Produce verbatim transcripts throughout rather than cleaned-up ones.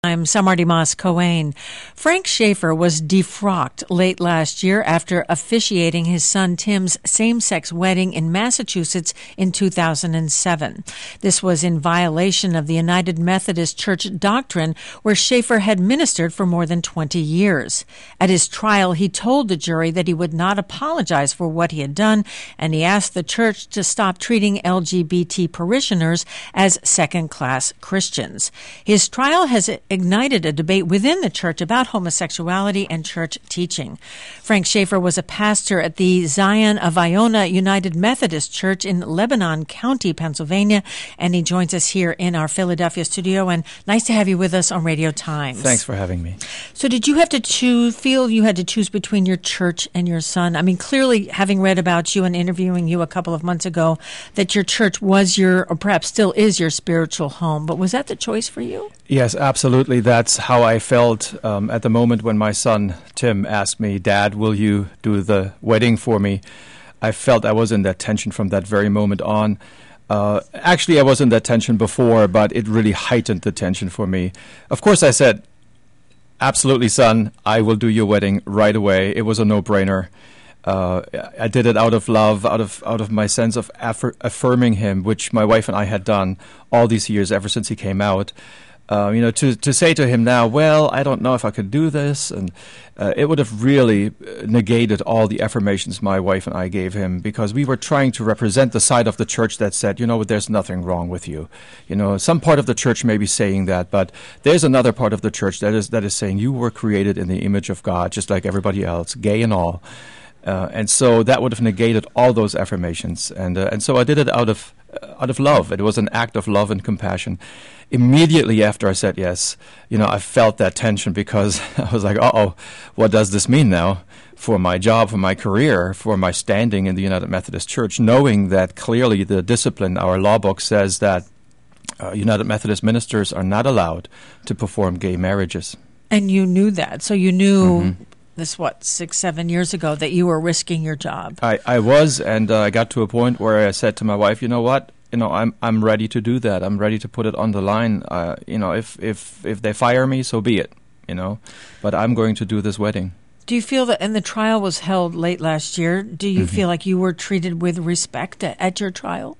I'm Samar Dimas Cohen. Frank Schaeffer was defrocked late last year after officiating his son Tim's same-sex wedding in Massachusetts in two thousand seven. This was in violation of the United Methodist Church doctrine, where Schaeffer had ministered for more than twenty years. At his trial, he told the jury that he would not apologize for what he had done, and he asked the church to stop treating L G B T parishioners as second-class Christians. His trial has ignited a debate within the church about homosexuality and church teaching. Frank Schaeffer was a pastor at the Zion of Iona United Methodist Church in Lebanon County, Pennsylvania, and he joins us here in our Philadelphia studio. And nice to have you with us on Radio Times. Thanks for having me. So did you have to choose, feel you had to choose between your church and your son? I mean, clearly, having read about you and interviewing you a couple of months ago, that your church was your, or perhaps still is your spiritual home. But was that the choice for you? Yes, absolutely. That's how I felt um, at the moment when my son, Tim, asked me, Dad, will you do the wedding for me? I felt I was in that tension from that very moment on. Uh, actually, I was in that tension before, but it really heightened the tension for me. Of course, I said, absolutely, son, I will do your wedding right away. It was a no-brainer. Uh, I did it out of love, out of out of my sense of affir- affirming him, which my wife and I had done all these years, ever since he came out. Uh, you know, to to say to him now, well, I don't know if I could do this, and uh, it would have really negated all the affirmations my wife and I gave him, because we were trying to represent the side of the church that said, you know, there's nothing wrong with you. You know, some part of the church may be saying that, but there's another part of the church that is that is saying you were created in the image of God, just like everybody else, gay and all. Uh, and so that would have negated all those affirmations, and uh, and so I did it out of uh, out of love. It was an act of love and compassion. Immediately after I said yes, you know, I felt that tension, because I was like, uh-oh, what does this mean now for my job, for my career, for my standing in the United Methodist Church, knowing that clearly the discipline, our law book, says that uh, United Methodist ministers are not allowed to perform gay marriages. And you knew that, so you knew... Mm-hmm. This, what, six, seven years ago, that you were risking your job. I, I was, and uh, I got to a point where I said to my wife, you know what, you know, I'm I'm ready to do that. I'm ready to put it on the line. Uh, you know, if, if, if they fire me, so be it, you know. But I'm going to do this wedding. Do you feel that, and the trial was held late last year, do you mm-hmm. feel like you were treated with respect at, at your trial?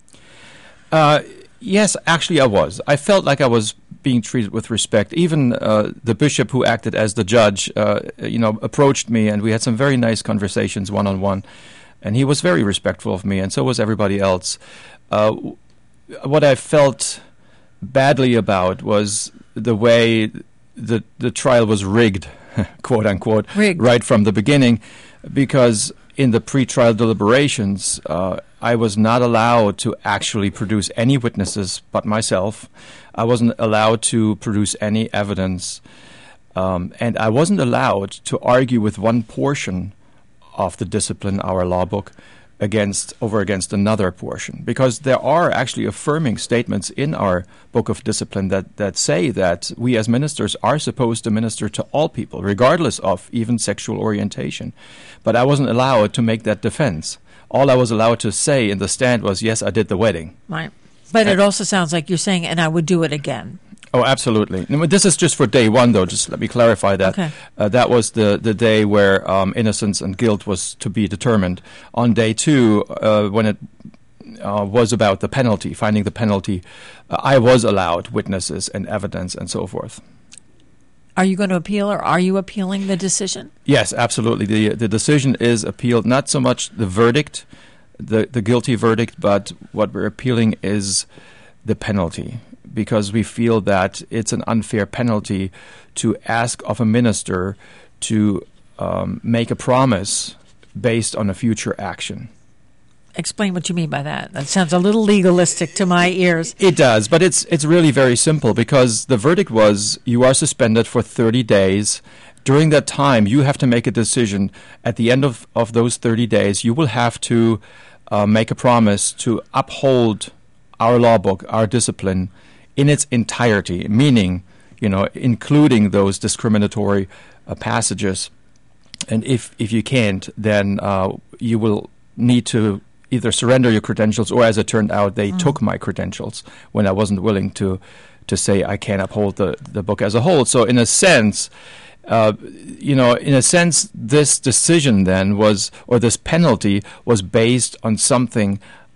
Uh, yes, actually I was. I felt like I was being treated with respect. Even uh, the bishop who acted as the judge, uh, you know, approached me, and we had some very nice conversations one-on-one, and he was very respectful of me, and so was everybody else. Uh, what I felt badly about was the way the the trial was rigged, quote unquote, rigged. Right from the beginning, because in the pre-trial deliberations, uh, I was not allowed to actually produce any witnesses but myself. I wasn't allowed to produce any evidence, um, and I wasn't allowed to argue with one portion of the discipline, our law book, against over against another portion, because there are actually affirming statements in our book of discipline that, that say that we as ministers are supposed to minister to all people, regardless of even sexual orientation. But I wasn't allowed to make that defense. All I was allowed to say in the stand was, yes, I did the wedding. Right. But it also sounds like you're saying, and I would do it again. Oh, absolutely. This is just for day one, though. Just let me clarify that. Okay. Uh, that was the, the day where um, innocence and guilt was to be determined. On day two, uh, when it uh, was about the penalty, finding the penalty, uh, I was allowed witnesses and evidence and so forth. Are you going to appeal, or are you appealing the decision? Yes, absolutely. The the decision is appealed, not so much the verdict, the, the guilty verdict, but what we're appealing is the penalty, because we feel that it's an unfair penalty to ask of a minister to um, make a promise based on a future action. Explain what you mean by that. That sounds a little legalistic to my ears. It does, but it's it's really very simple, because the verdict was you are suspended for thirty days. During that time, you have to make a decision. At the end of, of those thirty days, you will have to uh, make a promise to uphold our law book, our discipline, in its entirety, meaning, you know, including those discriminatory uh, passages. And if, if you can't, then uh, you will need to either surrender your credentials, or, as it turned out, they mm. took my credentials when I wasn't willing to to say I can't uphold the, the book as a whole. So in a sense, uh, you know, in a sense, this decision then was, or this penalty was based on something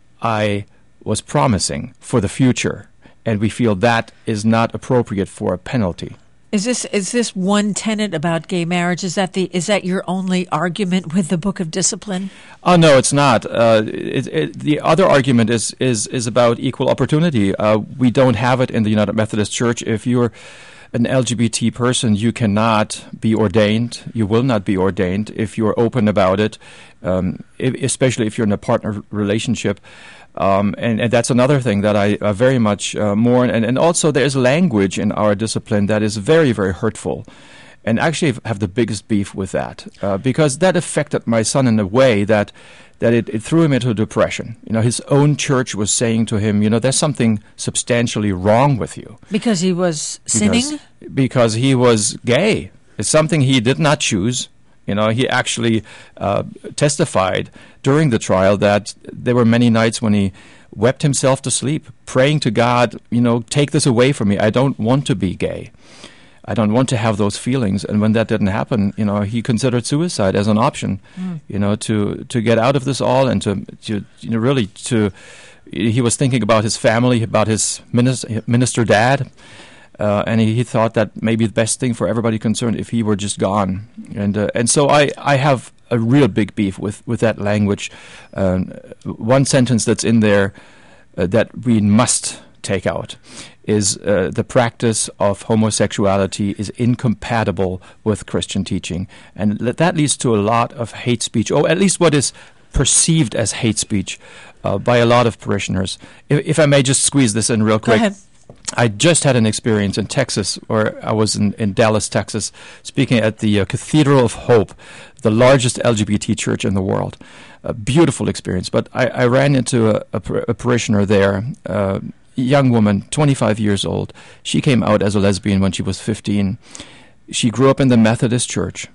I was promising for the future. And we feel that is not appropriate for a penalty. Is this is this one tenet about gay marriage? Is that the is that your only argument with the Book of Discipline? Oh no, it's not. Uh, it, it, the other argument is is is about equal opportunity. Uh, we don't have it in the United Methodist Church. If you're an L G B T person, you cannot be ordained. You will not be ordained if you're open about it, um, if, especially if you're in a partner relationship. Um, and, and that's another thing that I uh, very much uh, mourn. And, and also there's language in our discipline that is very, very hurtful. And actually I have the biggest beef with that uh, because that affected my son in a way that that it, it threw him into depression. You know, his own church was saying to him, you know, there's something substantially wrong with you. Because he was sinning? Because, because he was gay. It's something he did not choose. You know, he actually uh, testified during the trial that there were many nights when he wept himself to sleep, praying to God, you know, take this away from me. I don't want to be gay. I don't want to have those feelings. And when that didn't happen, you know, he considered suicide as an option, mm. you know, to, to get out of this all and to, to, you know, really to, he was thinking about his family, about his minister, minister dad. Uh, and he, he thought that maybe the best thing for everybody concerned if he were just gone. And uh, and so I, I have a real big beef with, with that language. Um, one sentence that's in there uh, that we must take out is uh, the practice of homosexuality is incompatible with Christian teaching. And that leads to a lot of hate speech, or at least what is perceived as hate speech uh, by a lot of parishioners. If, if I may just squeeze this in real quick. Go ahead. I just had an experience in Texas, where I was in, in Dallas, Texas, speaking at the uh, Cathedral of Hope, the largest L G B T church in the world. A beautiful experience. But I, I ran into a, a, par- a parishioner there, a young woman, twenty-five years old. She came out as a lesbian when she was fifteen. She grew up in the Methodist church.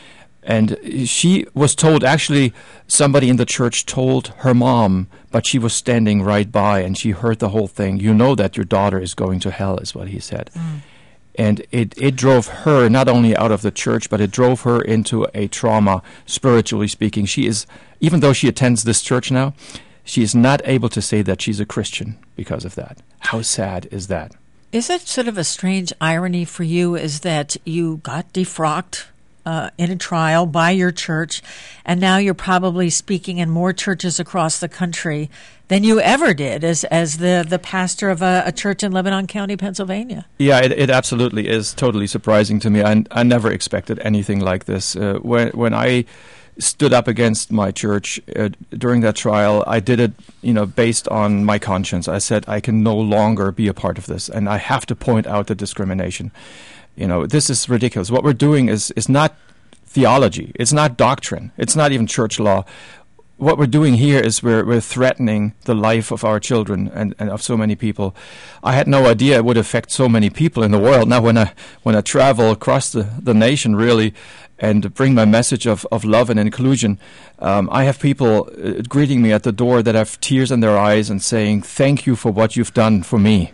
And she was told, actually, somebody in the church told her mom, but she was standing right by and she heard the whole thing. You know that your daughter is going to hell, is what he said. Mm. And it, it drove her not only out of the church, but it drove her into a trauma, spiritually speaking. She is, even though she attends this church now, she is not able to say that she's a Christian because of that. How sad is that? Is it sort of a strange irony for you is that you got defrocked Uh, in a trial by your church, and now you're probably speaking in more churches across the country than you ever did as as the, the pastor of a, a church in Lebanon County, Pennsylvania? Yeah, it, it absolutely is totally surprising to me. I, I never expected anything like this. Uh, when when I stood up against my church uh, during that trial, I did it, you know, based on my conscience. I said I can no longer be a part of this, and I have to point out the discrimination. You know, this is ridiculous. What we're doing is, is not theology. It's not doctrine. It's not even church law. What we're doing here is we're, we're threatening the life of our children and, and of so many people. I had no idea it would affect so many people in the world. Now when I when I travel across the, the nation, really, and bring my message of, of love and inclusion, um, I have people uh, greeting me at the door that have tears in their eyes and saying, thank you for what you've done for me.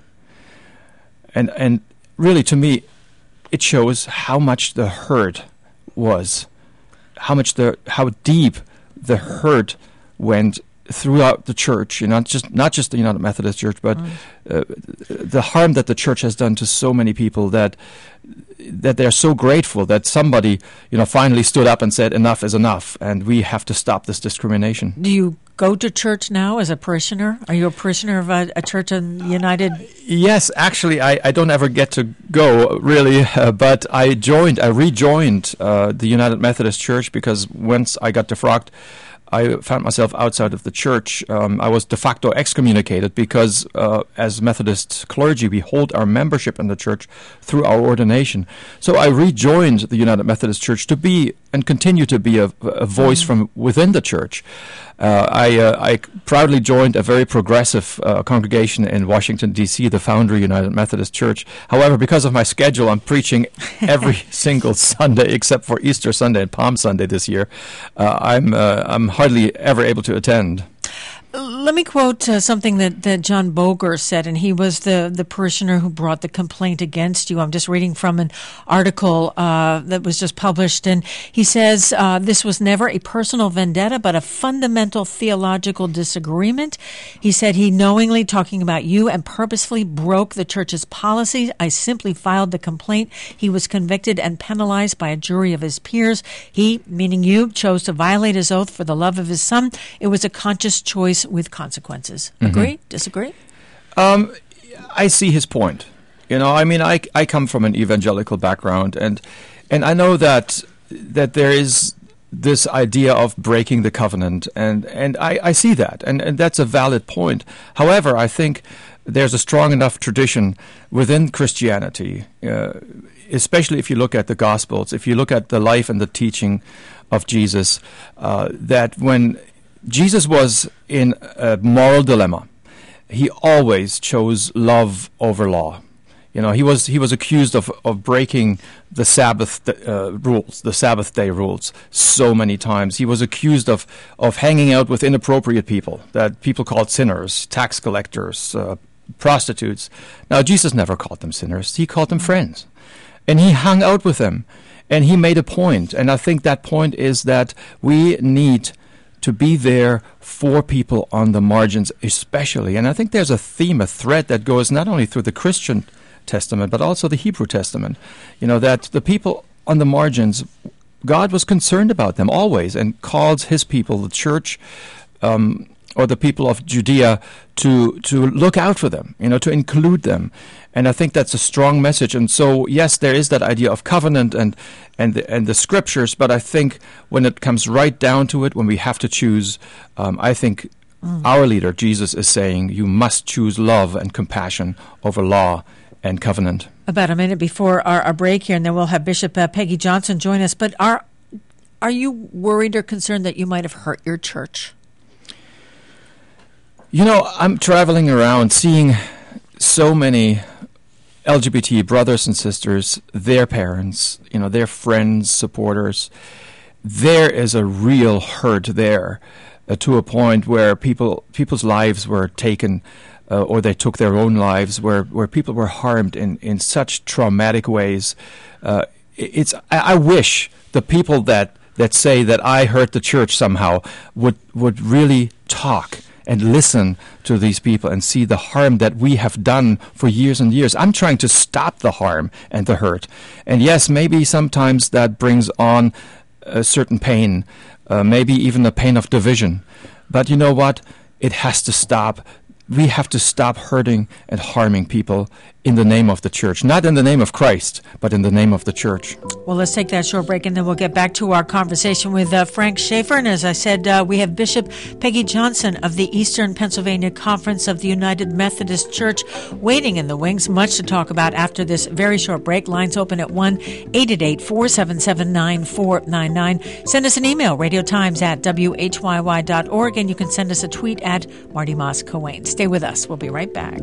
And and really, to me, it shows how much the hurt was, how much the how deep the hurt went throughout the church. You know, not just not just the United Methodist Church, but mm. uh, the harm that the church has done to so many people that that they're so grateful that somebody, you know, finally stood up and said enough is enough, and we have to stop this discrimination. Do you go to church now as a parishioner? Are you a parishioner of a, a church in United? Uh, yes, actually, I, I don't ever get to go, really, uh, but I joined, I rejoined uh, the United Methodist Church because once I got defrocked, I found myself outside of the church. Um, I was de facto excommunicated because uh, as Methodist clergy, we hold our membership in the church through our ordination. So I rejoined the United Methodist Church to be and continue to be a, a voice mm-hmm. from within the church. Uh, I, uh, I proudly joined a very progressive uh, congregation in Washington, D C, the Foundry United Methodist Church. However, because of my schedule, I'm preaching every single Sunday except for Easter Sunday and Palm Sunday this year. Uh, I'm uh, I'm hardly ever able to attend. Let me quote uh, something that, that John Boger said, and he was the, the parishioner who brought the complaint against you. I'm just reading from an article uh, that was just published, and he says uh, this was never a personal vendetta, but a fundamental theological disagreement. He said he knowingly, talking about you, and purposefully broke the church's policies. I simply filed the complaint. He was convicted and penalized by a jury of his peers. He, meaning you, chose to violate his oath for the love of his son. It was a conscious choice with consequences. Agree? Mm-hmm. Disagree? Um, I see his point. You know, I mean, I, I come from an evangelical background, and and I know that that there is this idea of breaking the covenant, and, and I, I see that, and, and that's a valid point. However, I think there's a strong enough tradition within Christianity, uh, especially if you look at the Gospels, if you look at the life and the teaching of Jesus, uh, that when Jesus was in a moral dilemma, he always chose love over law. You know, he was he was accused of, of breaking the Sabbath uh, rules, the Sabbath day rules, so many times. He was accused of, of hanging out with inappropriate people, that people called sinners, tax collectors, uh, prostitutes. Now, Jesus never called them sinners. He called them friends. And he hung out with them. And he made a point. And I think that point is that we need to be there for people on the margins especially. And I think there's a theme, a thread that goes not only through the Christian Testament, but also the Hebrew Testament. You know, that the people on the margins, God was concerned about them always and called his people, the church, um, or the people of Judea, to to look out for them, you know, to include them. And I think that's a strong message. And so, yes, there is that idea of covenant and and the, and the scriptures, but I think when it comes right down to it, when we have to choose, um, I think mm. our leader, Jesus, is saying you must choose love and compassion over law and covenant. About a minute before our, our break here, and then we'll have Bishop uh, Peggy Johnson join us. But are are you worried or concerned that you might have hurt your church? You know, I'm traveling around seeing so many L G B T brothers and sisters, their parents, you know, their friends, supporters. There is a real hurt there uh, to a point where people people's lives were taken uh, or they took their own lives, where, where people were harmed in, in such traumatic ways. Uh, it's I, I wish the people that, that say that I hurt the church somehow would would really talk and listen to these people and see the harm that we have done for years and years. I'm trying to stop the harm and the hurt. And yes, maybe sometimes that brings on a certain pain, uh, maybe even a pain of division. But you know what? It has to stop. We have to stop hurting and harming people in the name of the church. Not in the name of Christ, but in the name of the church. Well, let's take that short break, and then we'll get back to our conversation with uh, Frank Schaeffer. And as I said, uh, we have Bishop Peggy Johnson of the Eastern Pennsylvania Conference of the United Methodist Church waiting in the wings. Much to talk about after this very short break. Lines open at one eight eight eight, four seven seven, nine four nine nine. Send us an email, radiotimes at w h y y dot org, and you can send us a tweet at Marty Moss Coane. Stay with us. We'll be right back.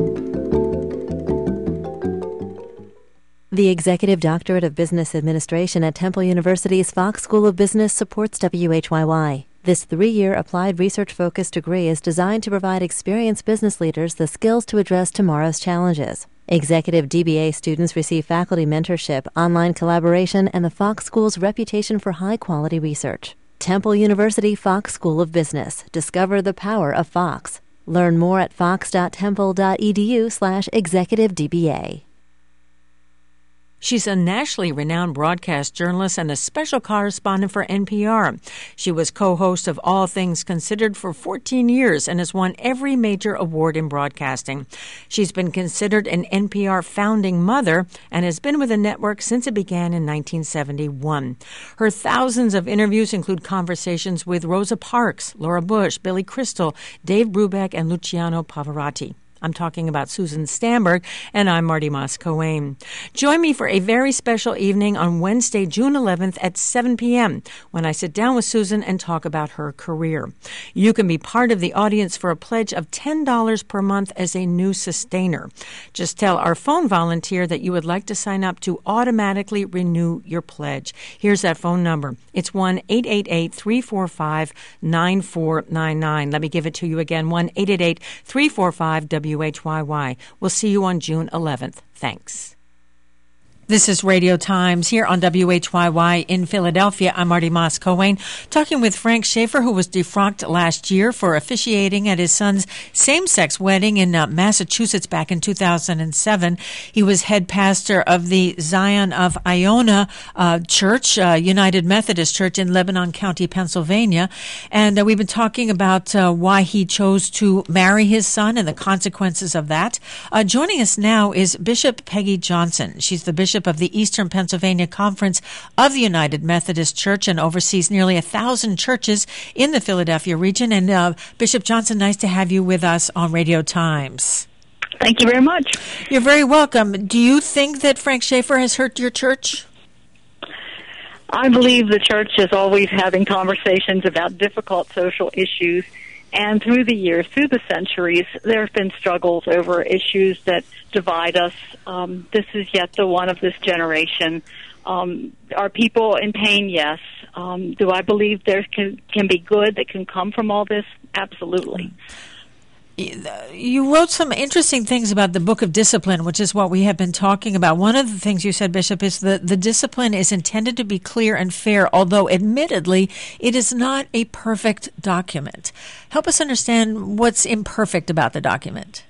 The Executive Doctorate of Business Administration at Temple University's Fox School of Business supports W H Y Y. This three-year applied research-focused degree is designed to provide experienced business leaders the skills to address tomorrow's challenges. Executive D B A students receive faculty mentorship, online collaboration, and the Fox School's reputation for high-quality research. Temple University Fox School of Business. Discover the power of Fox. Learn more at fox.temple.edu slash executive DBA. She's a nationally renowned broadcast journalist and a special correspondent for N P R. She was co-host of All Things Considered for fourteen years and has won every major award in broadcasting. She's been considered an N P R founding mother and has been with the network since it began in nineteen seventy-one. Her thousands of interviews include conversations with Rosa Parks, Laura Bush, Billy Crystal, Dave Brubeck, and Luciano Pavarotti. I'm talking about Susan Stamberg, and I'm Marty Moss-Coane. Join me for a very special evening on Wednesday, June eleventh at seven p.m. when I sit down with Susan and talk about her career. You can be part of the audience for a pledge of ten dollars per month as a new sustainer. Just tell our phone volunteer that you would like to sign up to automatically renew your pledge. Here's that phone number. It's one eight eight eight, three four five, nine four nine nine. Let me give it to you again, one eight eight eight, three four five, W H Y Y. We'll see you on June eleventh. Thanks. This is Radio Times here on W H Y Y in Philadelphia. I'm Marty Moss-Coane, talking with Frank Schaeffer, who was defrocked last year for officiating at his son's same-sex wedding in uh, Massachusetts back in two thousand seven. He was head pastor of the Zion of Iona uh, Church, uh, United Methodist Church in Lebanon County, Pennsylvania. And uh, we've been talking about uh, why he chose to marry his son and the consequences of that. Uh, joining us now is Bishop Peggy Johnson. She's the bishop of the Eastern Pennsylvania Conference of the United Methodist Church and oversees nearly a thousand churches in the Philadelphia region. And uh, Bishop Johnson, nice to have you with us on Radio Times. Thank you very much. You're very welcome. Do you think that Frank Schaeffer has hurt your church? I believe the church is always having conversations about difficult social issues. And through the years, through the centuries, there have been struggles over issues that divide us. Um, this is yet the one of this generation. Um, are people in pain? Yes. Um, do I believe there can, can be good that can come from all this? Absolutely. You wrote some interesting things about the Book of Discipline, which is what we have been talking about. One of the things you said, Bishop, is that the discipline is intended to be clear and fair, although admittedly it is not a perfect document. Help us understand what's imperfect about the document.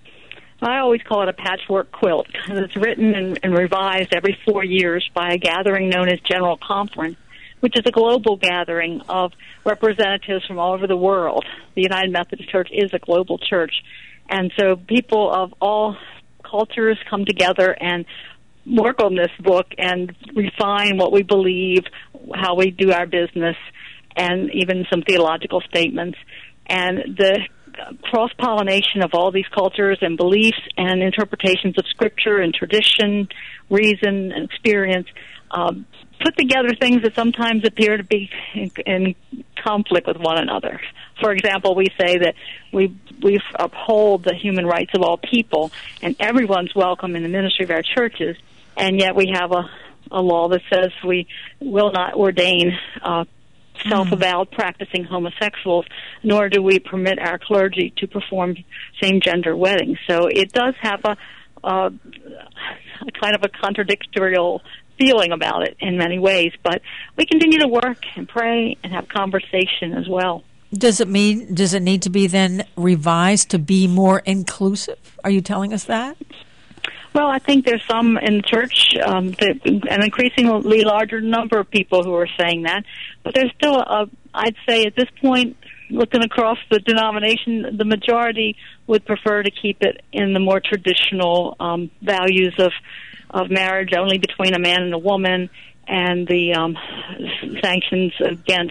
I always call it a patchwork quilt because it's written and, and revised every four years by a gathering known as General Conference, which is a global gathering of representatives from all over the world. The United Methodist Church is a global church. And so people of all cultures come together and work on this book and refine what we believe, how we do our business, and even some theological statements. And the cross-pollination of all these cultures and beliefs and interpretations of Scripture and tradition, reason, and experience um, put together things that sometimes appear to be in, in conflict with one another. For example, we say that we we uphold the human rights of all people, and everyone's welcome in the ministry of our churches, and yet we have a, a law that says we will not ordain uh, self-avowed practicing homosexuals, nor do we permit our clergy to perform same-gender weddings. So it does have a, a, a kind of a contradictorial feeling about it in many ways, but we continue to work and pray and have conversation as well. Does it mean, does it need to be then revised to be more inclusive? Are you telling us that? Well, I think there's some in the church, um, that, an increasingly larger number of people who are saying that, but there's still, a, I'd say at this point, looking across the denomination, the majority would prefer to keep it in the more traditional um, values of of marriage only between a man and a woman, and the um, sanctions against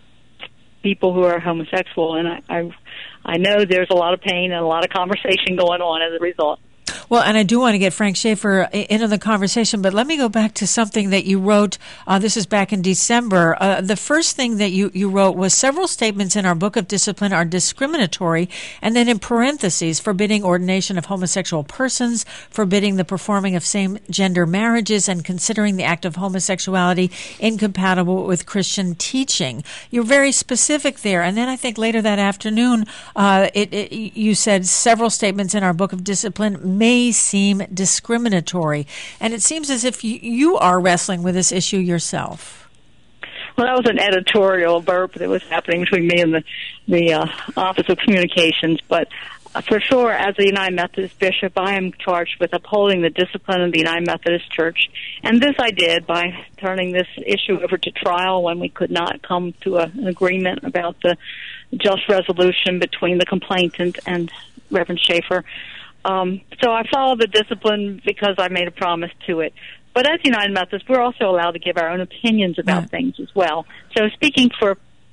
people who are homosexual. And I, I, I know there's a lot of pain and a lot of conversation going on as a result. Well, and I do want to get Frank Schaeffer into the conversation, but let me go back to something that you wrote. Uh, this is back in December. Uh, the first thing that you, you wrote was several statements in our Book of Discipline are discriminatory, and then in parentheses, forbidding ordination of homosexual persons, forbidding the performing of same-gender marriages, and considering the act of homosexuality incompatible with Christian teaching. You're very specific there. And then I think later that afternoon, uh, it, it, you said several statements in our Book of Discipline may seem discriminatory. And it seems as if you, you are wrestling with this issue yourself. Well, that was an editorial burp that was happening between me and the, the uh, Office of Communications. But uh, for sure, as a United Methodist bishop, I am charged with upholding the discipline of the United Methodist Church. And this I did by turning this issue over to trial when we could not come to a, an agreement about the just resolution between the complainant and Reverend Schaeffer. Um, so I follow the discipline because I made a promise to it. But as United Methodists, we're also allowed to give our own opinions about right. things as well. So speaking for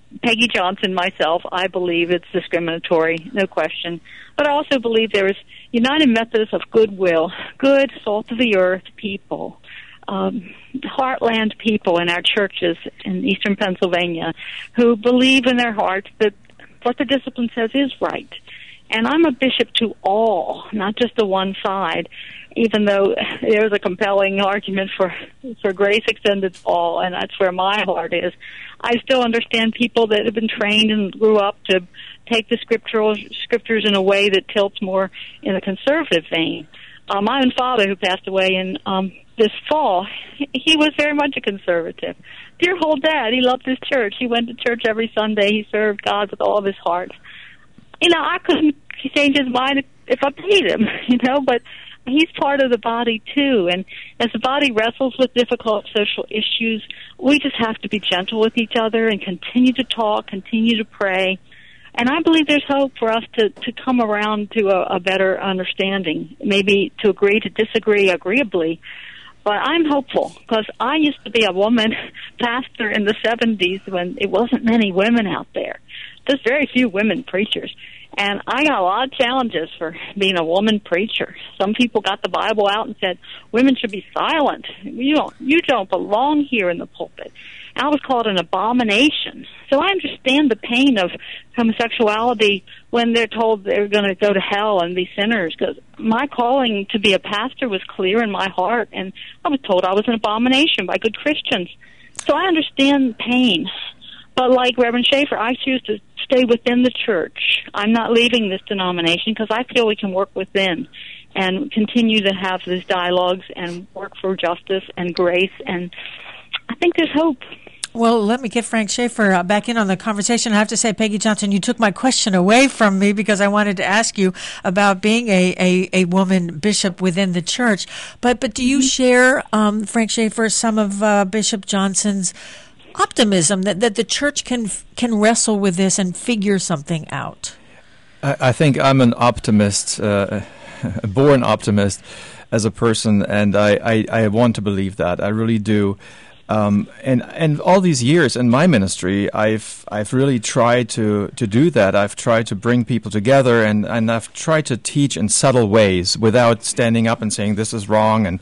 Peggy Johnson, myself, I believe it's discriminatory, no question. But I also believe there is United Methodists of goodwill, good, salt of the earth people, um, heartland people in our churches in eastern Pennsylvania who believe in their hearts that what the discipline says is right. And I'm a bishop to all, not just the one side, even though there's a compelling argument for, for grace extended to all, and that's where my heart is. I still understand people that have been trained and grew up to take the scriptural scriptures in a way that tilts more in a conservative vein. Uh, my own father, who passed away in um, this fall, he was very much a conservative. Dear old dad, he loved his church. He went to church every Sunday. He served God with all of his heart. You know, I couldn't change his mind if I paid him, you know, but he's part of the body, too. And as the body wrestles with difficult social issues, we just have to be gentle with each other and continue to talk, continue to pray. And I believe there's hope for us to, to come around to a, a better understanding, maybe to agree to disagree agreeably. But I'm hopeful because I used to be a woman pastor in the seventies when it wasn't many women out there. There's very few women preachers. And I got a lot of challenges for being a woman preacher. Some people got the Bible out and said, women should be silent. You don't, you don't belong here in the pulpit. I was called an abomination. So I understand the pain of homosexuality when they're told they're going to go to hell and be sinners, because my calling to be a pastor was clear in my heart, and I was told I was an abomination by good Christians. So I understand pain. But like Reverend Schaefer, I choose to stay within the church. I'm not leaving this denomination because I feel we can work within and continue to have these dialogues and work for justice and grace, and I think there's hope. Well, let me get Frank Schaefer uh, back in on the conversation. I have to say, Peggy Johnson, you took my question away from me because I wanted to ask you about being a, a, a woman bishop within the church. But but do you share, um, Frank Schaefer, some of uh, Bishop Johnson's optimism that, that the church can can wrestle with this and figure something out? I, I think I'm an optimist, uh, a born optimist as a person, and I, I, I want to believe that. I really do. Um, and and all these years in my ministry, I've I've really tried to, to do that. I've tried to bring people together, and, and I've tried to teach in subtle ways without standing up and saying this is wrong. And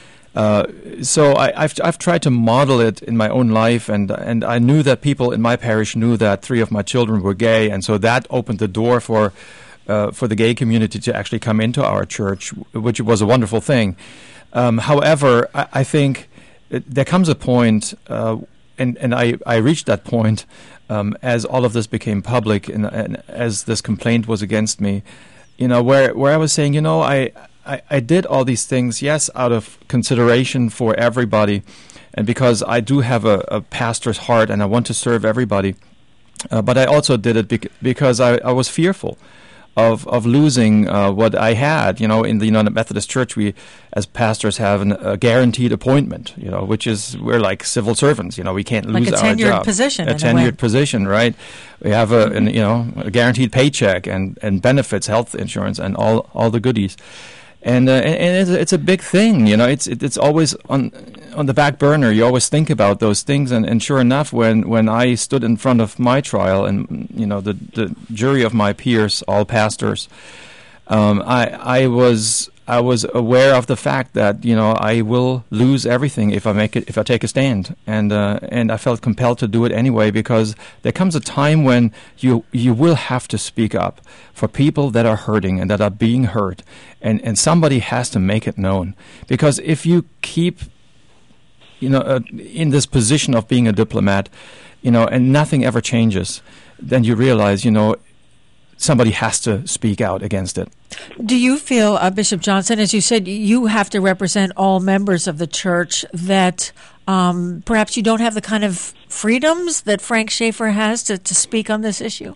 uh, so I, I've I've tried to model it in my own life, and and I knew that people in my parish knew that three of my children were gay, and so that opened the door for uh, for the gay community to actually come into our church, which was a wonderful thing. Um, however, I, I think. It, there comes a point, uh, and, and I, I reached that point um, as all of this became public and, and as this complaint was against me, you know, where, where I was saying, you know, I, I, I did all these things, yes, out of consideration for everybody, and because I do have a, a pastor's heart and I want to serve everybody, uh, but I also did it bec- because I, I was fearful of of losing uh, what I had. You know, in the United Methodist Church, we, as pastors, have an, a guaranteed appointment, you know, which is, we're like civil servants, you know, we can't like lose our job. Like a tenured position. A tenured position, right? We have a, an, you know, a guaranteed paycheck and, and benefits, health insurance, and all, all the goodies. And, uh, and it's, it's a big thing, you know. It's it, it's always on on the back burner. You always think about those things, and, and sure enough, when, when I stood in front of my trial, and you know the, the jury of my peers, all pastors, um, I I was I was aware of the fact that you know I will lose everything if I make it if I take a stand, and uh, and I felt compelled to do it anyway, because there comes a time when you you will have to speak up for people that are hurting and that are being hurt, and and somebody has to make it known, because if you keep you know uh, in this position of being a diplomat, you know, and nothing ever changes, then you realize you know. Somebody has to speak out against it. Do you feel, uh, Bishop Johnson, as you said, you have to represent all members of the church, that um, perhaps you don't have the kind of freedoms that Frank Schaefer has to, to speak on this issue?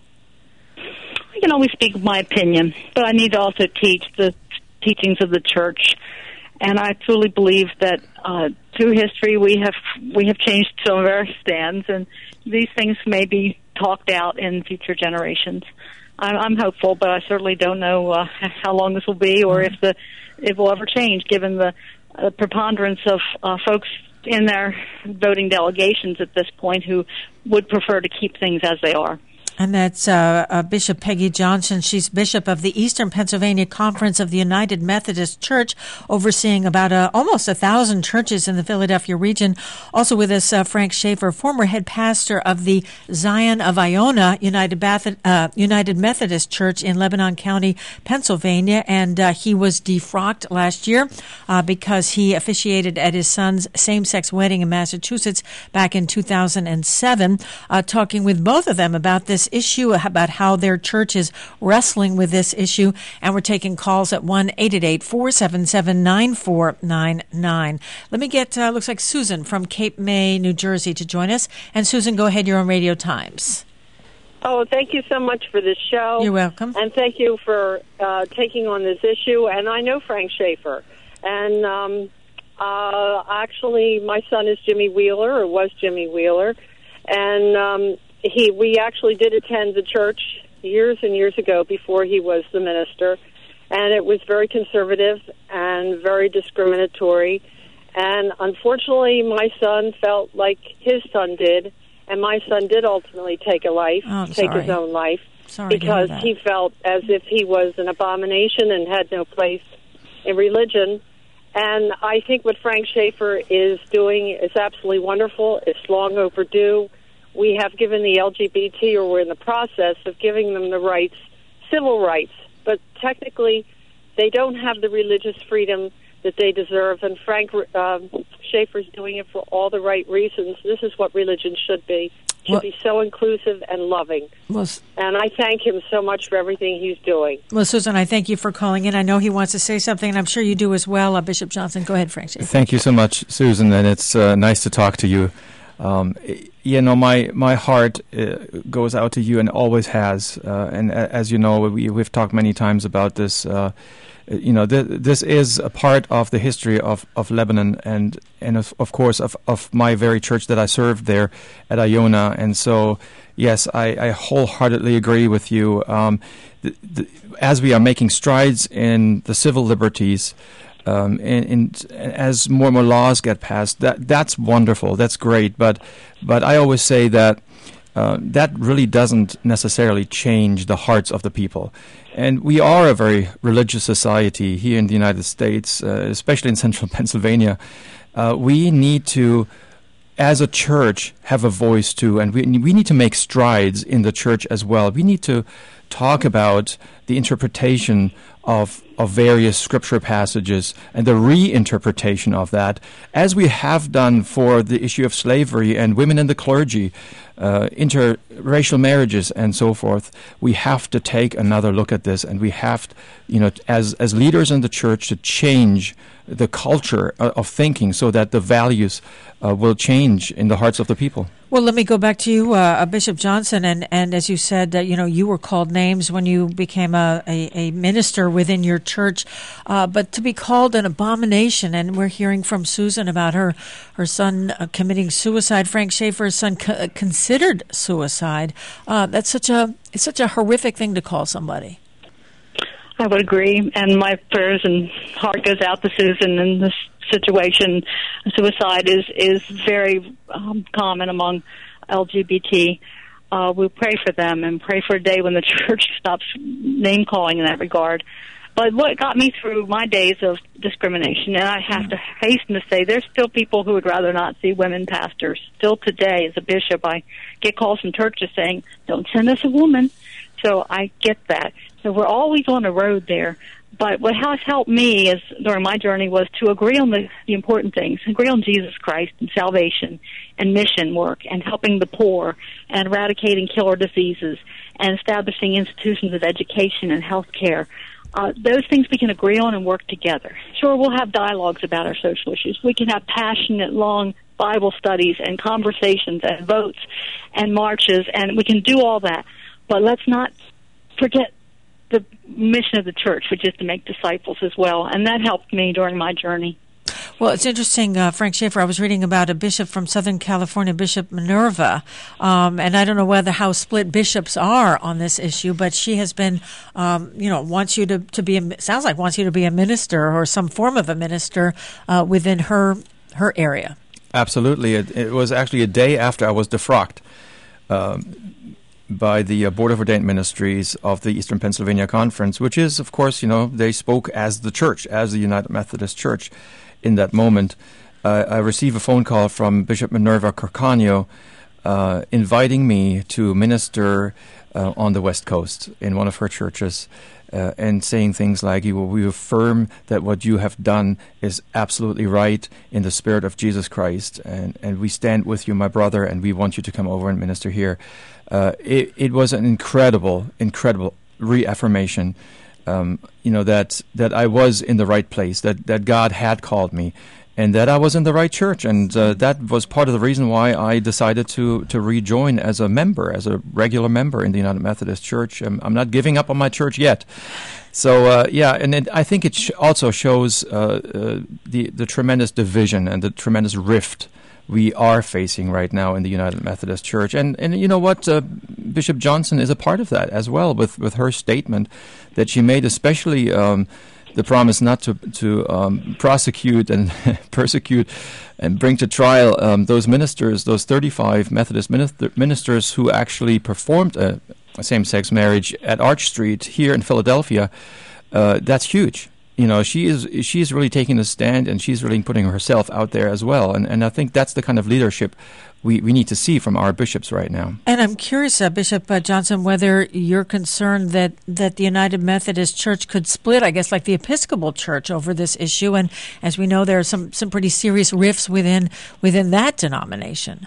I can always speak my opinion, but I need to also teach the teachings of the church. And I truly believe that uh, through history we have we have changed some of our stands, and these things may be talked out in future generations. I'm hopeful, but I certainly don't know uh, how long this will be, or if the it will ever change, given the uh, preponderance of uh, folks in their voting delegations at this point who would prefer to keep things as they are. And that's uh, uh, Bishop Peggy Johnson. She's Bishop of the Eastern Pennsylvania Conference of the United Methodist Church, overseeing about uh, almost a thousand churches in the Philadelphia region. Also with us, uh, Frank Schaeffer, former head pastor of the Zion of Iona United, Bath- uh, United Methodist Church in Lebanon County, Pennsylvania. And uh, he was defrocked last year uh, because he officiated at his son's same-sex wedding in Massachusetts back in two thousand seven, uh, talking with both of them about this issue, about how their church is wrestling with this issue. And we're taking calls at one eight eight eight, four seven seven, nine four nine nine. Let me get, uh, looks like Susan from Cape May, New Jersey to join us. And Susan, go ahead. You're on Radio Times. Oh, thank you so much for this show. You're welcome. And thank you for uh, taking on this issue. And I know Frank Schaeffer. And um, uh, actually, my son is Jimmy Wheeler, or was Jimmy Wheeler. And um, he, we actually did attend the church years and years ago before he was the minister. And it was very conservative and very discriminatory. And unfortunately, my son felt like his son did. And my son did ultimately take a life, oh, take sorry. his own life, sorry because he felt as if he was an abomination and had no place in religion. And I think what Frank Schaeffer is doing is absolutely wonderful. It's long overdue. We have given the L G B T, or we're in the process of giving them the rights, civil rights, but technically they don't have the religious freedom that they deserve. And Frank uh, Schaeffer's doing it for all the right reasons. This is what religion should be. It should well, be so inclusive and loving. Well, and I thank him so much for everything he's doing. Well, Susan, I thank you for calling in. I know he wants to say something, and I'm sure you do as well. Uh, Bishop Johnson, go ahead, Frank Schaeffer. Thank you so much, Susan, and it's uh, nice to talk to you. Um, you know, my my heart uh, goes out to you and always has. Uh, and uh, as you know, we, we've talked many times about this. Uh, you know, th- this is a part of the history of, of Lebanon and, and of, of course, of, of my very church that I served there at Iona. And so, yes, I, I wholeheartedly agree with you. Um, th- th- as we are making strides in the civil liberties, Um, and, and as more and more laws get passed, that that's wonderful. That's great. But but I always say that uh, that really doesn't necessarily change the hearts of the people. And we are a very religious society here in the United States, uh, especially in central Pennsylvania. Uh, we need to, as a church, have a voice too, and we we need to make strides in the church as well. We need to talk about the interpretation of of various scripture passages and the reinterpretation of that, as we have done for the issue of slavery and women in the clergy, uh, interracial marriages and so forth. We have to take another look at this, and we have, to, you know, as as leaders in the church, to change the culture of thinking so that the values uh, will change in the hearts of the people. Well, let me go back to you, uh, Bishop Johnson, and, and as you said, uh, you know, you were called names when you became a, a, a minister within your church, uh, but to be called an abomination, and we're hearing from Susan about her her son uh, committing suicide. Frank Schaeffer's son co- considered suicide. Uh, that's such a it's such a horrific thing to call somebody. I would agree, and my prayers and heart goes out to Susan in this situation. Suicide is is very um, common among L G B T. Uh, we pray for them and pray for a day when the church stops name calling in that regard. But what got me through my days of discrimination, and I have to hasten to say, there's still people who would rather not see women pastors. Still today, as a bishop, I get calls from churches saying, "Don't send us a woman." So I get that. So we're always on a road there. But what has helped me is during my journey was to agree on the, the important things, agree on Jesus Christ and salvation and mission work and helping the poor and eradicating killer diseases and establishing institutions of education and health care. Uh, those things we can agree on and work together. Sure, we'll have dialogues about our social issues. We can have passionate, long Bible studies and conversations and votes and marches, and we can do all that. But let's not forget the mission of the church, which is to make disciples as well. And that helped me during my journey. Well, it's interesting, uh, Frank Schaeffer. I was reading about a bishop from Southern California, Bishop Minerva, um, and I don't know whether how split bishops are on this issue, but she has been, um, you know, wants you to, to be, a, sounds like wants you to be a minister or some form of a minister uh, within her her area. Absolutely. It, it was actually a day after I was defrocked um, by the uh, Board of Ordained Ministries of the Eastern Pennsylvania Conference, which is, of course, you know, they spoke as the church, as the United Methodist Church in that moment. Uh, I received a phone call from Bishop Minerva Carcagno uh, inviting me to minister uh, on the West Coast in one of her churches. Uh, and saying things like, we affirm that what you have done is absolutely right in the spirit of Jesus Christ, and, and we stand with you, my brother, and we want you to come over and minister here. Uh, it, it was an incredible, incredible reaffirmation, um, you know, that that I was in the right place, that, that God had called me, and that I was in the right church. And uh, that was part of the reason why I decided to, to rejoin as a member, as a regular member in the United Methodist Church. I'm, I'm not giving up on my church yet. So, uh, yeah, and it, I think it sh- also shows uh, uh, the, the tremendous division and the tremendous rift we are facing right now in the United Methodist Church. And, and you know what? Uh, Bishop Johnson is a part of that as well, with, with her statement that she made, especially Um, the promise not to to um, prosecute and persecute and bring to trial um, those ministers, those thirty-five Methodist minister, ministers who actually performed a, a same-sex marriage at Arch Street here in Philadelphia. Uh, that's huge. You know, she is she is really taking a stand, and she's really putting herself out there as well. And and I think that's the kind of leadership we, we need to see from our bishops right now. And I'm curious, uh, Bishop uh, Johnson, whether you're concerned that, that the United Methodist Church could split, I guess, like the Episcopal Church over this issue. And as we know, there are some, some pretty serious rifts within within that denomination.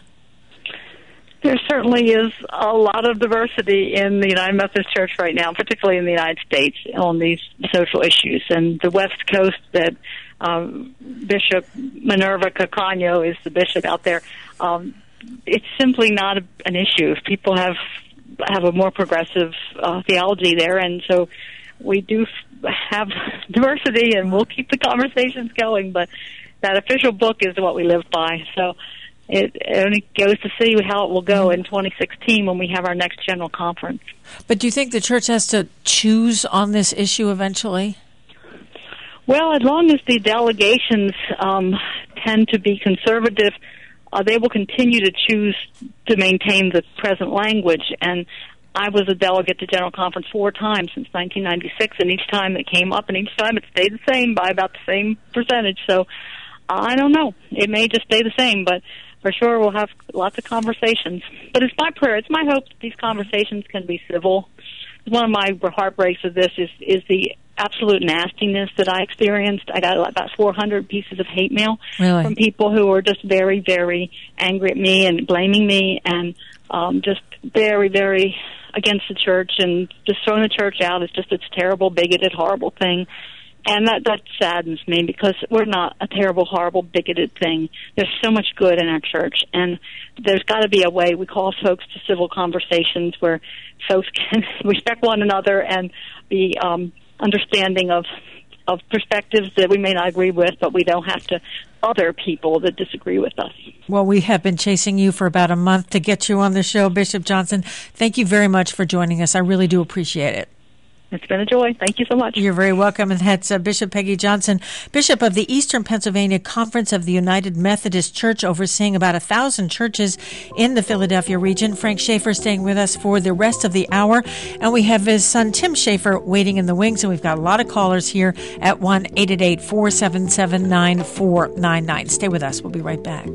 There certainly is a lot of diversity in the United Methodist Church right now, particularly in the United States, on these social issues. And the West Coast, that um, Bishop Minerva Carcagno is the bishop out there, um, it's simply not a, an issue. If people have have a more progressive uh, theology there, and so we do have diversity, and we'll keep the conversations going. But that official book is what we live by. So it only goes to see how it will go in twenty sixteen when we have our next general conference. But do you think the church has to choose on this issue eventually? Well, as long as the delegations um, tend to be conservative, uh, they will continue to choose to maintain the present language. And I was a delegate to General Conference four times since nineteen ninety-six, and each time it came up, and each time it stayed the same by about the same percentage. So uh, I don't know. It may just stay the same, but for sure we'll have lots of conversations. But it's my prayer, it's my hope that these conversations can be civil. One of my heartbreaks of this is, is the absolute nastiness that I experienced. I got about four hundred pieces of hate mail really? from people who were just very, very angry at me and blaming me, and um, just very, very against the church, and just throwing the church out is just a terrible, bigoted, horrible thing. And that, that saddens me, because we're not a terrible, horrible, bigoted thing. There's so much good in our church, and there's got to be a way we call folks to civil conversations where folks can respect one another and be um, understanding of of perspectives that we may not agree with, but we don't have to other people that disagree with us. Well, we have been chasing you for about a month to get you on the show, Bishop Johnson. Thank you very much for joining us. I really do appreciate it. It's been a joy. Thank you so much. You're very welcome. And that's uh, Bishop Peggy Johnson, Bishop of the Eastern Pennsylvania Conference of the United Methodist Church, overseeing about a thousand churches in the Philadelphia region. Frank Schaeffer staying with us for the rest of the hour. And we have his son, Tim Schaeffer, waiting in the wings. And we've got a lot of callers here at one eight eight eight, four seven seven, nine four nine nine. Stay with us. We'll be right back.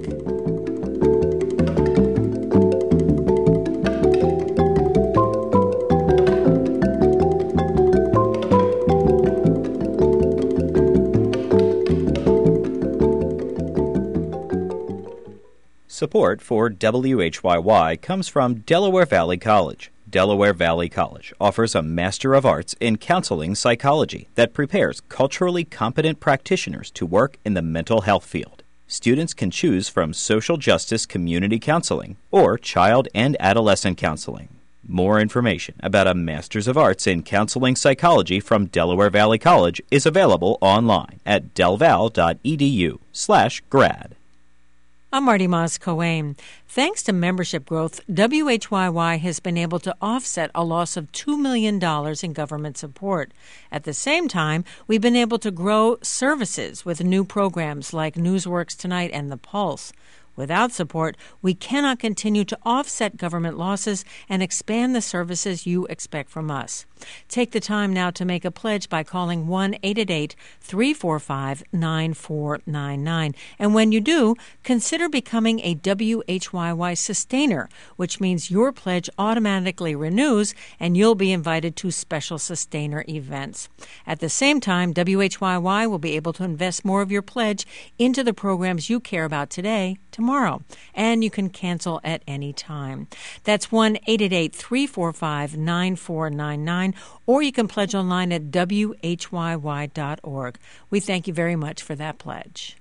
Support for W H Y Y comes from Delaware Valley College. Delaware Valley College offers a Master of Arts in Counseling Psychology that prepares culturally competent practitioners to work in the mental health field. Students can choose from social justice community counseling or child and adolescent counseling. More information about a Master's of Arts in Counseling Psychology from Delaware Valley College is available online at delval.edu slash grad. I'm Marty Moss Coane. Thanks to membership growth, W H Y Y has been able to offset a loss of two million dollars in government support. At the same time, we've been able to grow services with new programs like Newsworks Tonight and The Pulse. Without support, we cannot continue to offset government losses and expand the services you expect from us. Take the time now to make a pledge by calling one eight eight eight, three four five, nine four nine nine. And when you do, consider becoming a W H Y Y sustainer, which means your pledge automatically renews and you'll be invited to special sustainer events. At the same time, W H Y Y will be able to invest more of your pledge into the programs you care about today, tomorrow, and you can cancel at any time. That's one eight eight eight, three four five, nine four nine nine, or you can pledge online at W H Y Y dot org. We thank you very much for that pledge.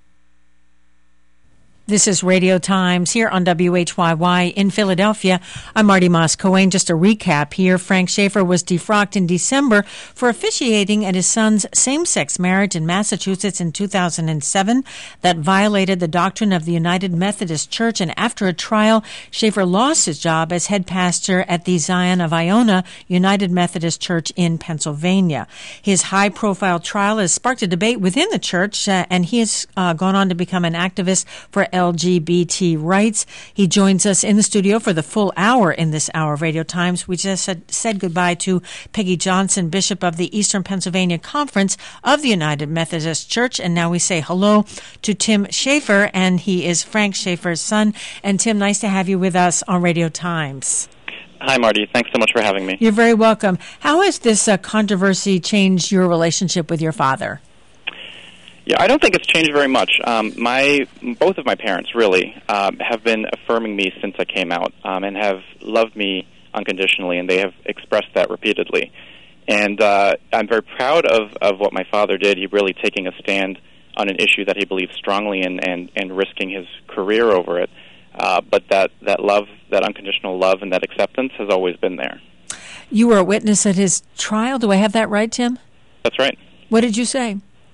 This is Radio Times here on W H Y Y in Philadelphia. I'm Marty Moss Coane. Just a recap here. Frank Schaeffer was defrocked in December for officiating at his son's same-sex marriage in Massachusetts in two thousand seven. That violated the doctrine of the United Methodist Church, and after a trial, Schaeffer lost his job as head pastor at the Zion of Iona United Methodist Church in Pennsylvania. His high-profile trial has sparked a debate within the church, uh, and he has uh, gone on to become an activist for L G B T rights. He joins us in the studio for the full hour in this hour of Radio Times. We just said, said goodbye to Peggy Johnson, Bishop of the Eastern Pennsylvania Conference of the United Methodist Church, and now we say hello to Tim Schaeffer, and he is Frank Schaeffer's son. And Tim, nice to have you with us on Radio Times. Hi, Marty. Thanks so much for having me. You're very welcome. How has this uh, controversy changed your relationship with your father? Yeah, I don't think it's changed very much. Um, my both of my parents really um, have been affirming me since I came out, um, and have loved me unconditionally, and they have expressed that repeatedly. And uh, I'm very proud of, of what my father did. He really taking a stand on an issue that he believes strongly in, and, and risking his career over it. Uh, but that, that love, that unconditional love and that acceptance has always been there. You were a witness at his trial. Do I have that right, Tim? That's right. What did you say?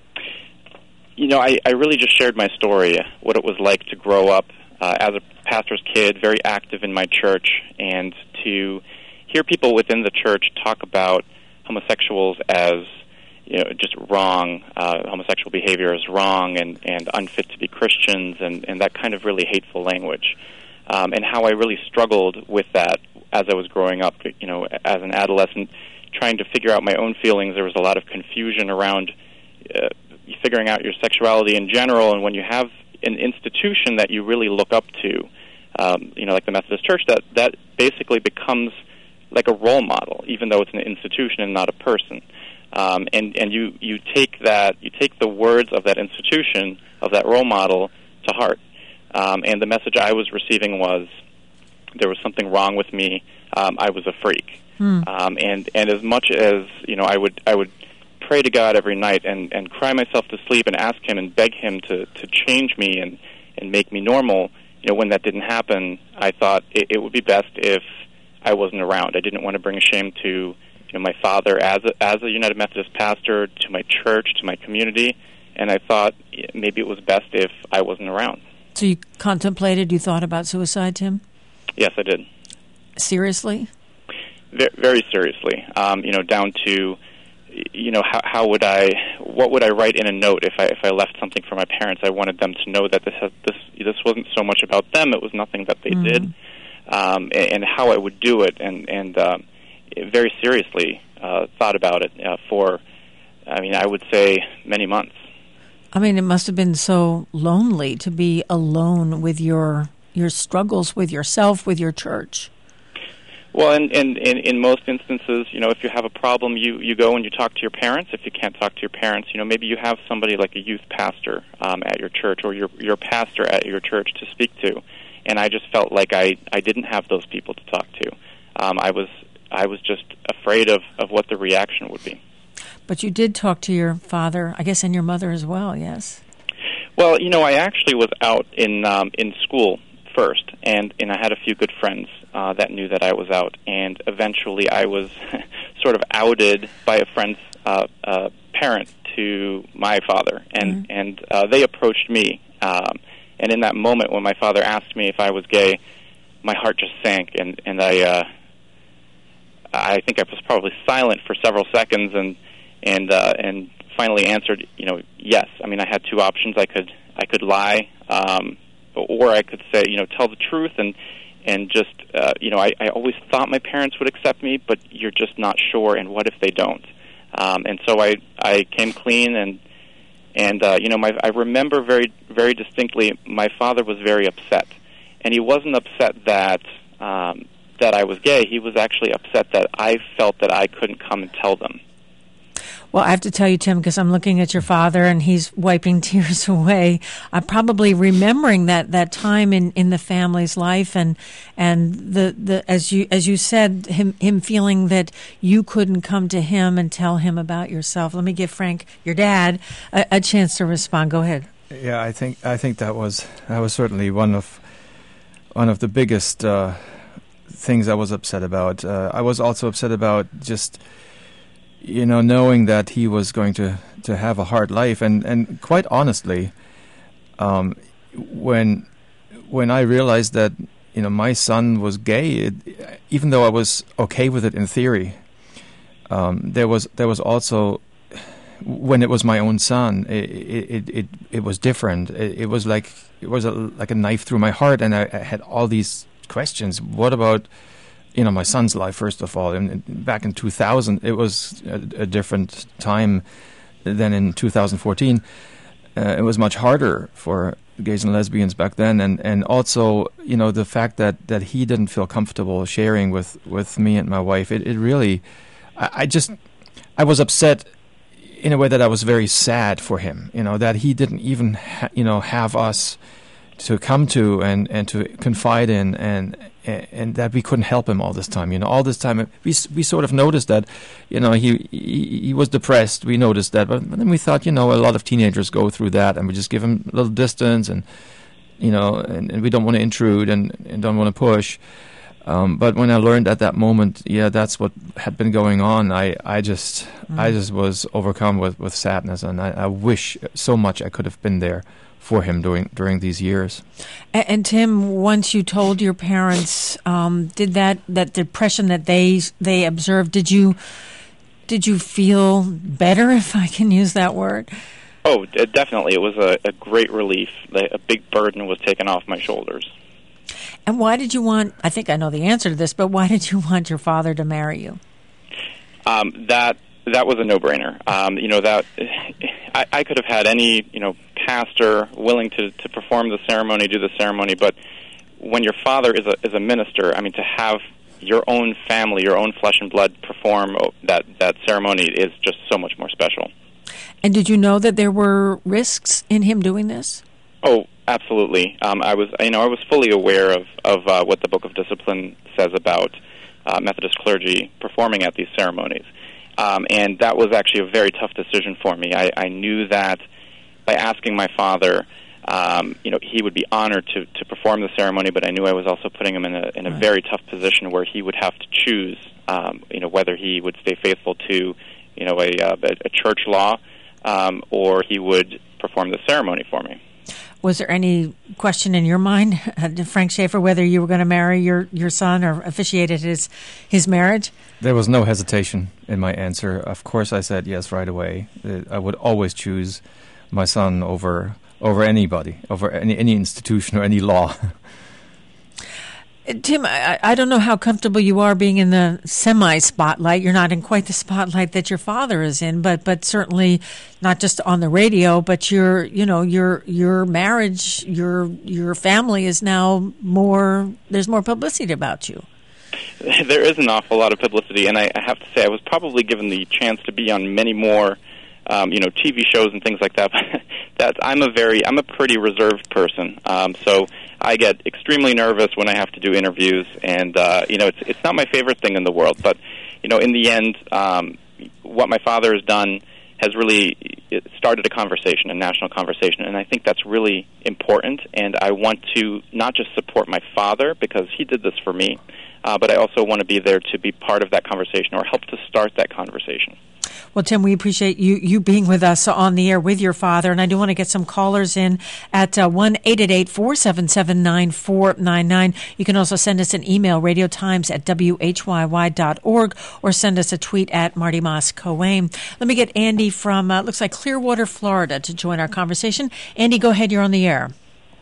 You know, I, I really just shared my story, what it was like to grow up uh, as a pastor's kid, very active in my church, and to hear people within the church talk about homosexuals as, you know, just wrong, uh, homosexual behavior is wrong and, and unfit to be Christians, and, and that kind of really hateful language. Um, and how I really struggled with that as I was growing up, you know, as an adolescent, trying to figure out my own feelings. There was a lot of confusion around uh, figuring out your sexuality in general, and when you have an institution that you really look up to, um, you know, like the Methodist Church, that, that basically becomes like a role model, even though it's an institution and not a person. Um, and and you, you take that, you take the words of that institution, of that role model, to heart. Um, and the message I was receiving was there was something wrong with me. Um, I was a freak. Hmm. Um, and and as much as, you know, I would I would pray to God every night and, and cry myself to sleep and ask Him and beg Him to, to change me and, and make me normal, you know, when that didn't happen, I thought it, it would be best if I wasn't around. I didn't want to bring a shame to, you know, my father as a, as a United Methodist pastor, to my church, to my community, and I thought maybe it was best if I wasn't around. So you contemplated, you thought about suicide, Tim? Yes, I did. Seriously? V- very seriously. Um, you know, down to, you know, how, how would I, what would I write in a note if I if I left something for my parents? I wanted them to know that this has, this this wasn't so much about them; it was nothing that they mm-hmm. did, um, and, and how I would do it, and and um, very seriously uh, thought about it uh, for, I mean, I would say many months. I mean, it must have been so lonely to be alone with your your struggles with yourself, with your church. Well, in, in, in, in most instances, you know, if you have a problem, you, you go and you talk to your parents. If you can't talk to your parents, you know, maybe you have somebody like a youth pastor um, at your church, or your your pastor at your church to speak to. And I just felt like I, I didn't have those people to talk to. Um, I was I was just afraid of, of what the reaction would be. But you did talk to your father, I guess, and your mother as well, yes? Well, you know, I actually was out in um, in school first, and, and I had a few good friends uh, that knew that I was out, and eventually I was sort of outed by a friend's uh, uh, parent to my father, and, mm-hmm. and uh, they approached me, um, And in that moment when my father asked me if I was gay, my heart just sank, and, and I uh, I think I was probably silent for several seconds, and and uh, and finally answered, you know, yes. I mean, I had two options. I could I could lie, um, or I could say, you know, tell the truth, and and just, uh, you know, I, I always thought my parents would accept me, but you're just not sure, and what if they don't? Um, and so I I came clean, and and uh, you know, my I remember very very distinctly, my father was very upset, and he wasn't upset that um, that I was gay. He was actually upset that I felt that I couldn't come and tell them. Well, I have to tell you, Tim, because I'm looking at your father and he's wiping tears away. I'm probably remembering that, that time in, in the family's life, and and the, the as you as you said, him him feeling that you couldn't come to him and tell him about yourself. Let me give Frank, your dad, a, a chance to respond. Go ahead. Yeah, I think I think that was that was certainly one of one of the biggest uh, things I was upset about. Uh, I was also upset about just, you know, knowing that he was going to, to have a hard life, and, and quite honestly, um, when when I realized that, you know, my son was gay, it, even though I was okay with it in theory, um, there was there was also, when it was my own son, it it it, it was different. It, it was like it was a, like a knife through my heart, and I, I had all these questions. What about, you know, my son's life, first of all? And back in two thousand, it was a, a different time than in two thousand fourteen. Uh, it was much harder for gays and lesbians back then, and, and also, you know, the fact that, that he didn't feel comfortable sharing with, with me and my wife, it, it really, I, I just, I was upset in a way that I was very sad for him, you know, that he didn't even, ha- you know, have us to come to and, and to confide in, and and that we couldn't help him all this time. You know, all this time we we sort of noticed that, you know, he he, he was depressed. We noticed that, but then we thought, you know, a lot of teenagers go through that, and we just give him a little distance, and you know, and, and we don't want to intrude and, and don't want to push. Um, but when I learned at that moment, yeah, that's what had been going on, I I just mm. I just was overcome with, with sadness, and I, I wish so much I could have been there for him during during these years. And, and Tim, once you told your parents, um, did that, that depression that they they observed, did you did you feel better, if I can use that word? Oh, definitely. It was a, a great relief. A big burden was taken off my shoulders. And why did you want, I think I know the answer to this, but why did you want your father to marry you? Um, that that was a no-brainer. Um, you know, that I, I could have had any, you know, pastor willing to, to perform the ceremony, do the ceremony, but when your father is a is a minister, I mean, to have your own family, your own flesh and blood perform that, that ceremony is just so much more special. And did you know that there were risks in him doing this? Oh, absolutely. Um, I was, you know, I was fully aware of of uh, what the Book of Discipline says about uh, Methodist clergy performing at these ceremonies, um, and that was actually a very tough decision for me. I, I knew that by asking my father, um, you know, he would be honored to, to perform the ceremony, but I knew I was also putting him in a in a right. very tough position where he would have to choose, um, you know, whether he would stay faithful to, you know, a, a, a church law, um, or he would perform the ceremony for me. Was there any question in your mind, uh, Frank Schaeffer, whether you were going to marry your, your son or officiated his his marriage? There was no hesitation in my answer. Of course, I said yes right away. I would always choose my son over over anybody, over any any institution or any law. Tim, I, I don't know how comfortable you are being in the semi-spotlight. You're not in quite the spotlight that your father is in, but but certainly not just on the radio. But your you know your your marriage, your your family is now more. There's more publicity about you. There is an awful lot of publicity, and I, I have to say I was probably given the chance to be on many more, um, you know, T V shows and things like that. But that's I'm a very I'm a pretty reserved person, um, so I get extremely nervous when I have to do interviews, and uh, you know, it's it's not my favorite thing in the world. But you know, in the end, um, what my father has done has really started a conversation, a national conversation, and I think that's really important. And I want to not just support my father because he did this for me, uh, but I also want to be there to be part of that conversation or help to start that conversation. Well, Tim, we appreciate you you being with us on the air with your father, and I do want to get some callers in at uh, one eight eight eight, four seven seven, nine four nine nine. You can also send us an email, radiotimes at w h y y dot org, or send us a tweet at Marty Moss Coane. Let me get Andy from, uh, looks like Clearwater, Florida, to join our conversation. Andy, go ahead. You're on the air.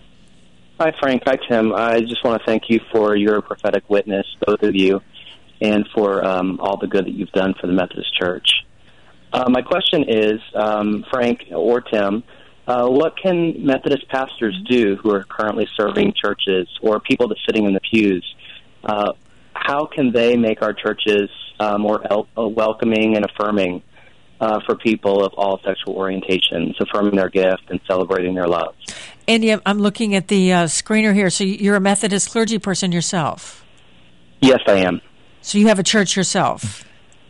Hi, Frank. Hi, Tim. I just want to thank you for your prophetic witness, both of you, and for um, all the good that you've done for the Methodist Church. Uh, my question is, um, Frank or Tim, uh, what can Methodist pastors do who are currently serving churches or people that are sitting in the pews? Uh, how can they make our churches uh, more el- welcoming and affirming uh, for people of all sexual orientations, affirming their gift and celebrating their love? Andy, I'm looking at the uh, screener here. So you're a Methodist clergy person yourself? Yes, I am. So you have a church yourself?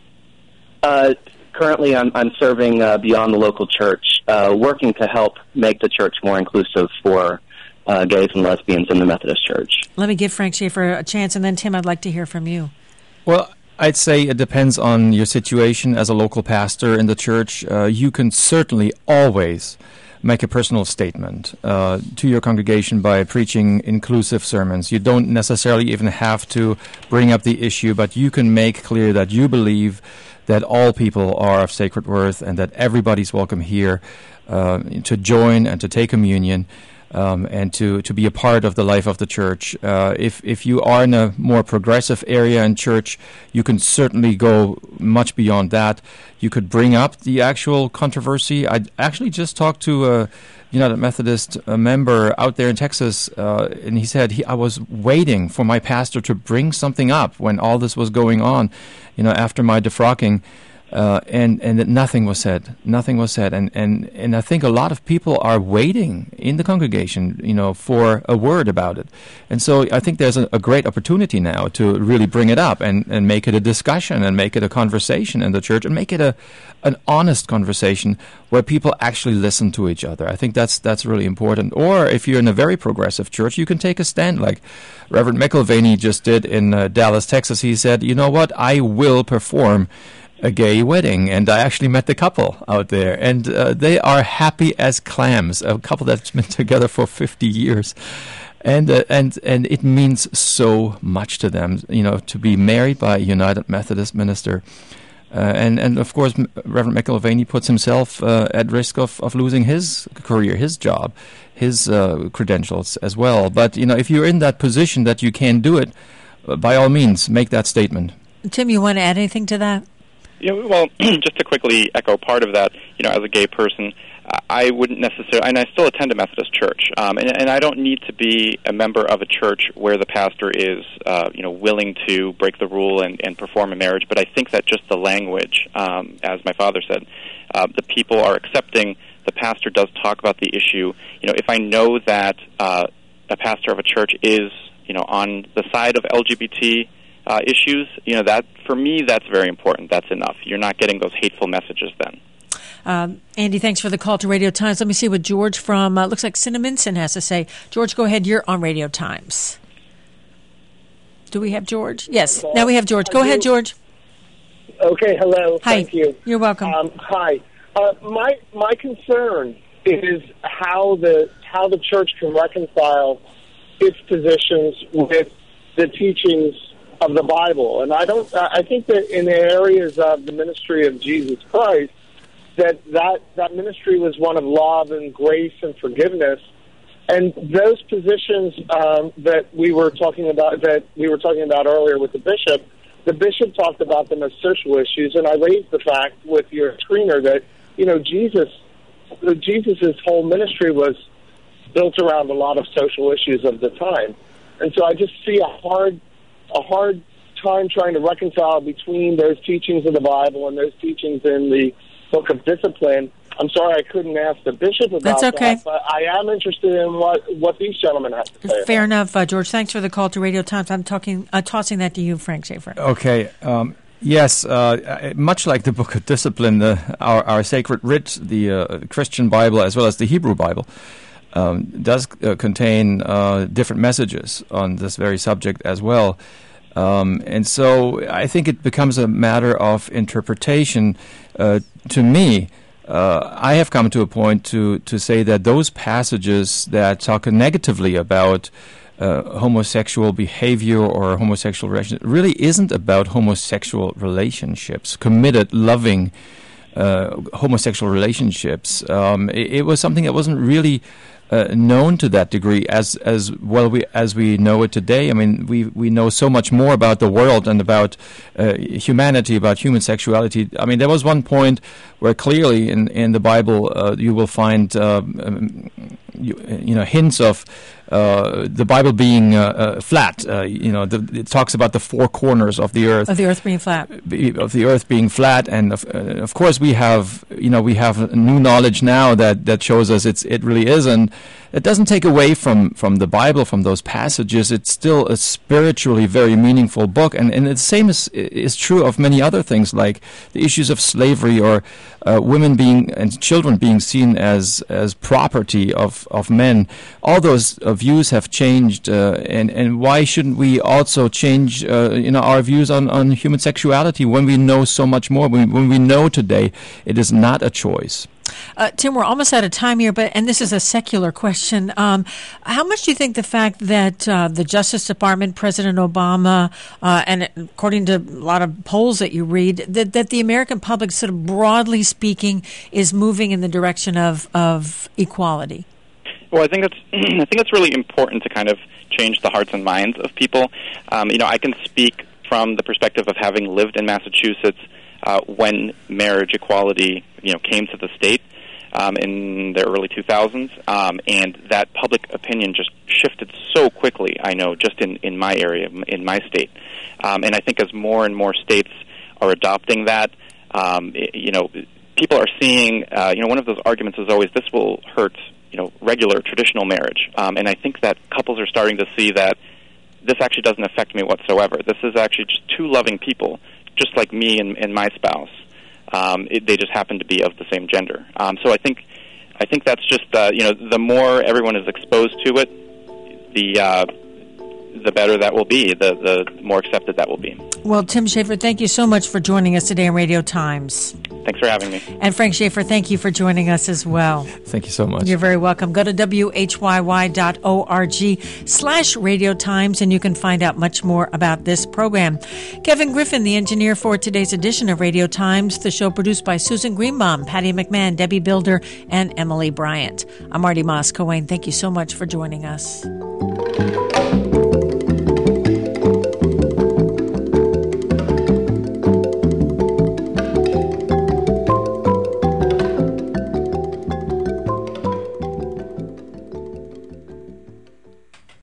Uh, currently, I'm, I'm serving uh, beyond the local church, uh, working to help make the church more inclusive for uh, gays and lesbians in the Methodist Church. Let me give Frank Schaeffer a chance, and then, Tim, I'd like to hear from you. Well, I'd say it depends on your situation as a local pastor in the church. Uh, you can certainly always make a personal statement uh, to your congregation by preaching inclusive sermons. You don't necessarily even have to bring up the issue, but you can make clear that you believe that all people are of sacred worth and that everybody's welcome here uh, to join and to take communion. Um, and to, to be a part of the life of the church. Uh, if if you are in a more progressive area in church, you can certainly go much beyond that. You could bring up the actual controversy. I actually just talked to a United Methodist a member out there in Texas, uh, and he said he, I was waiting for my pastor to bring something up when all this was going on, you know, after my defrocking. Uh, and and that nothing was said. Nothing was said, and, and and I think a lot of people are waiting in the congregation, you know, for a word about it. And so I think there's a, a great opportunity now to really bring it up and, and make it a discussion and make it a conversation in the church and make it a an honest conversation where people actually listen to each other. I think that's that's really important. Or if you're in a very progressive church, you can take a stand like Reverend McIlvaney just did in uh, Dallas, Texas. He said, "You know what? I will perform a gay wedding," and I actually met the couple out there, and uh, they are happy as clams. A couple that's been together for fifty years, and uh, and and it means so much to them, you know, to be married by a United Methodist minister. Uh, and and of course, Reverend McIlvaney puts himself uh, at risk of, of losing his career, his job, his uh, credentials as well. But you know, if you're in that position that you can do it, uh, by all means, make that statement. Tim, you want to add anything to that? Yeah, well, just to quickly echo part of that, you know, as a gay person, I wouldn't necessarily, and I still attend a Methodist church, um, and, and I don't need to be a member of a church where the pastor is, uh, you know, willing to break the rule and, and perform a marriage. But I think that just the language, um, as my father said, uh, the people are accepting. The pastor does talk about the issue. You know, if I know that uh, a pastor of a church is, you know, on the side of L G B T Uh, issues, you know, that for me, that's very important. That's enough. You're not getting those hateful messages then. Um, Andy, thanks for the call to Radio Times. Let me see what George from, uh, looks like Cinnaminson has to say. George, go ahead. You're on Radio Times. Do we have George? Yes. Okay. Now we have George. Go ahead, George. Okay, hello. Hi. Thank you. You're welcome. Um, hi. Uh, my my concern is how the how the church can reconcile its positions with the teachings of the Bible. And I don't, I think that in the areas of the ministry of Jesus Christ, that that, that ministry was one of love and grace and forgiveness. And those positions um, that we were talking about, that we were talking about earlier with the bishop, the bishop talked about them as social issues. And I raised the fact with your screener that, you know, Jesus, Jesus's whole ministry was built around a lot of social issues of the time. And so I just see a hard a hard time trying to reconcile between those teachings of the Bible and those teachings in the Book of Discipline. I'm sorry I couldn't ask the bishop about That's okay. that, but I am interested in what, what these gentlemen have to say. Fair enough, uh, George. Thanks for the call to Radio Times. I'm talking, uh, tossing that to you, Frank Schaeffer. Okay. Um, yes, uh, much like the Book of Discipline, the, our, our sacred writ, the uh, Christian Bible as well as the Hebrew Bible, Um, does uh, contain uh, different messages on this very subject as well. Um, and so I think it becomes a matter of interpretation. Uh, to me, uh, I have come to a point to, to say that those passages that talk negatively about uh, homosexual behavior or homosexual relations really isn't about homosexual relationships, committed, loving uh, homosexual relationships. Um, it, it was something that wasn't really Uh, known to that degree as as well we as we know it today. I mean, we we know so much more about the world and about uh, humanity, about human sexuality. I mean, there was one point where clearly in in the Bible uh, you will find uh, um, you, you know hints of uh, the Bible being uh, uh, flat. Uh, you know, the, it talks about the four corners of the earth of the earth being flat, of the earth being flat, and of, uh, of course we have you know we have new knowledge now that that shows us it's it really isn't. It doesn't take away from, from the Bible, from those passages. It's still a spiritually very meaningful book. And, and the same is, is true of many other things, like the issues of slavery or uh, women being and children being seen as as property of, of men. All those uh, views have changed. Uh, and, and why shouldn't we also change uh, you know, our views on, on human sexuality when we know so much more, when, when we know today it is not a choice? Uh, Tim, we're almost out of time here, but and this is a secular question. Um, how much do you think the fact that uh, the Justice Department, President Obama, uh, and according to a lot of polls that you read, that, that the American public, sort of broadly speaking, is moving in the direction of, of equality? Well, I think it's I think it's really important to kind of change the hearts and minds of people. Um, you know, I can speak from the perspective of having lived in Massachusetts Uh, when marriage equality, you know, came to the state um, in the early two thousands, um, and that public opinion just shifted so quickly. I know, just in, in my area, in my state, um, and I think as more and more states are adopting that, um, it, you know, people are seeing. Uh, you know, one of those arguments is always this will hurt, you know, regular traditional marriage, um, and I think that couples are starting to see that this actually doesn't affect me whatsoever. This is actually just two loving people, just like me and, and my spouse. Um, it, they just happen to be of the same gender. Um, so I think, I think that's just uh, you know, the more everyone is exposed to it, the uh, the better that will be. The the more accepted that will be. Well, Tim Schaefer, thank you so much for joining us today on Radio Times. Thanks for having me. And Frank Schaefer, thank you for joining us as well. Thank you so much. You're very welcome. Go to W H Y Y dot org slash Radio Times, and you can find out much more about this program. Kevin Griffin, the engineer for today's edition of Radio Times, the show produced by Susan Greenbaum, Patty McMahon, Debbie Builder, and Emily Bryant. I'm Marty Moss-Coane. Thank you so much for joining us.